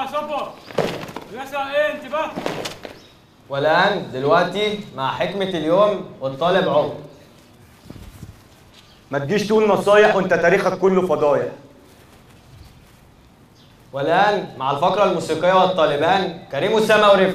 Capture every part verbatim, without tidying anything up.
صبر. يسأل ايه انت بقى؟ والآن دلوقتي مع حكمة اليوم والطالب عمر. ما تجيش تقول نصايح وانت تاريخك كله فضايح. والآن مع الفقرة الموسيقية والطالبان كريم أسامة ورفق.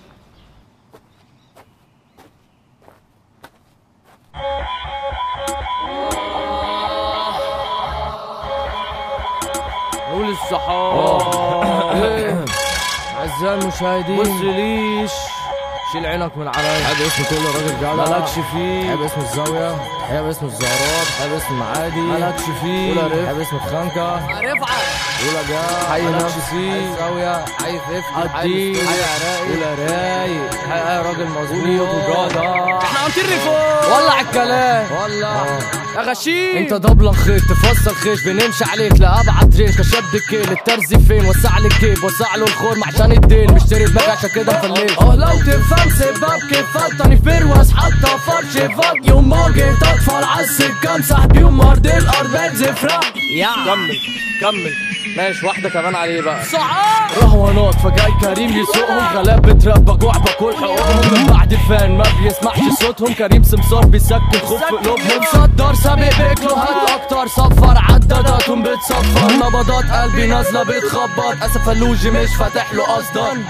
قول الصحاب. أعزائي المشاهدين بصليش شيل عينك من عليا. حب اسم كل راجل جدع مالكش فيه. حب اسم الزاوية، حب اسم الزهرات، حب اسم المعادي، مالكش فيه. قول رفع، حب اسم الخنكة، رفعت قول جا، حي مالكش نفسي. فيه. الزاوية، حي ففتي، عدي. حي عراقي، قول رايق، حي راجل مظبوط وجدع. احنا هنطير فوق. ولع الكلام ولع يا غشيم. انت دبلن خيط تفصل خيش بنمشي عليك لأبعد ريش كشاب الكيل الترزي فين وسع لي الجيب وسع له الخرم عشان الديل مشتري دماغ عشان كده مفليش. اه لو تفهم سباب كيف فطني فرواس حتى فرش فاض يوم ما جيت اطفال عالسكه امسح بيهم ارض الارض زفرة. يا كمل كمل ماشي واحدة كمان عليه بقى. صعاب رهوانات فجاي كريم يسوقهم غلاب بتربى جوع باكل حقوقهم من بعد الفان ما بيسمعش صوتهم كريم سمسار بيسكن خوف في قلوبهم متصدر سابق بكلوهات اكتر صفر عداداتهم بتصفر نبضات قلبي نازله بتخبط اسف اللوجي مش فاتح له قصدا.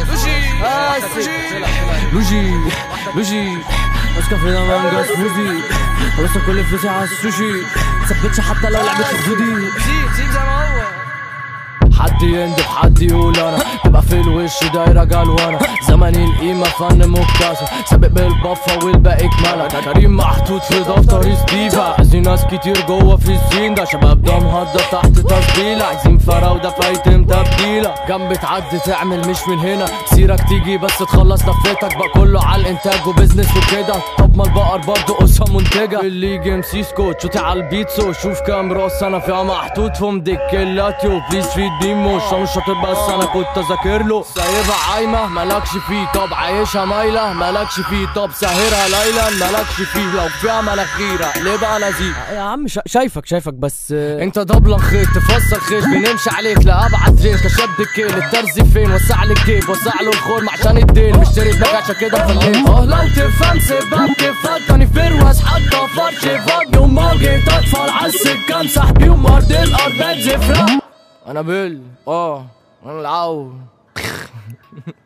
لوجي لوجي ماسكة في مانجا سموذي خلصت كل فلوسي على السوشي مثبتش حتى لو لعبت في خدودي. سيب سيب زي ما هو. حد يندب حد يقول انا تبقى في الوش دايره جلوانه زماني القيمه فن مكتسب سابق بالبفه والباقي كمالة كريم محطوط في دفتر ستيفا عايزين ناس كتير جوه في الزين ده شباب ده مهدد تحت تسجيله عايزين فراوده فايتم تبديله جنب تعدي تعمل مش من هنا سيرك تيجي بس تخلص لفتك بقى كله على الانتاج وبزنس وكده. طب ما البقر برضه قصه منتجه اللي جيم سيسكو شوتي على البيتسو شوف كام راس انا فيها محطوط فيهم ديكيلاتيو بليز في ديمو مش شاطر بس انا كنت اذاكر له سايبها عايمه مالكش فيه طب عايشها مايله مالكش فيه طب ساهرها ليلا مالكش فيه لو فيها مناخيره اقلبها نزيل. يا عم شا- شايفك شايفك بس انت دبلن خيط تفصل خيش بنمشي عليك لأبعد ريش كشاب الكيل الترزي فين وسع لي الجيب وسع له الخرم عشان الديل مشتري دماغ عشان كده مفليش. اه لو تفهم سباب كيف فطني فرواس حتى فرش فاض يوم ما جيت اطفال عالسكه امسح بيهم ارض الارض زفرة. انا بيل اه انا العو